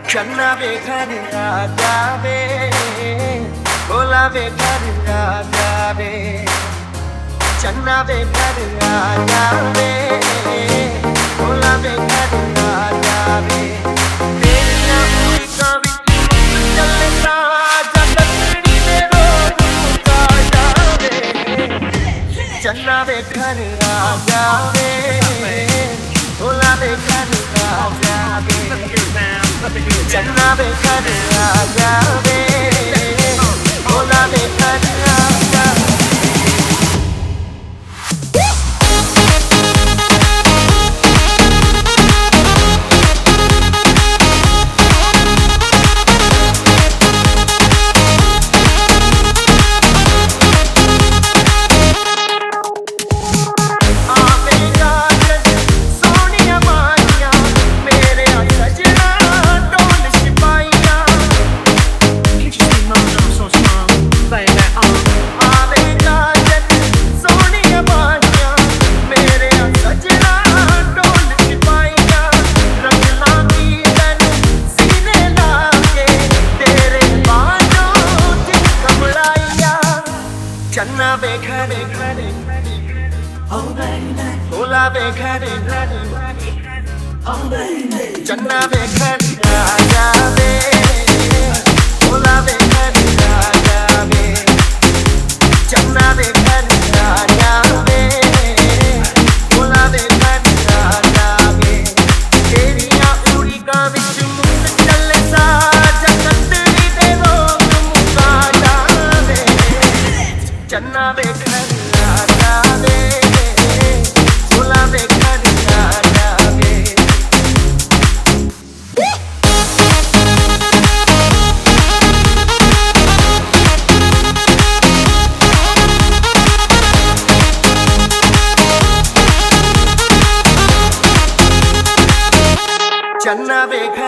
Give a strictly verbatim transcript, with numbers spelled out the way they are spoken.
चन्ना वे घर आ जावे, भोला वे घर आ जावे, चन्ना वे घर आ जावे, भोला वे घर आ जावे। तेरियां उड़ीकां विच चलदा जगतड़ी दे रोड मुका जावे, चन्ना वे घर आ जावे, भोला वे घर आ जावे, चन्ना वे घर आ जावे, भोला वे घर आ जावे। चन्ना वे घर भोला वे घर चन्ना वे घर आ जावे, भोला वे घर आ जावे, चन्ना वे घर आ जावे, भोला वे घर आ जावे। तेरियां उड़ीकां विच मुंड चलदा जगतड़ी दे रोड मुका जावे, चन्ना वे घर आ जावे, भोला वे घर आ जावे। चन्ना वे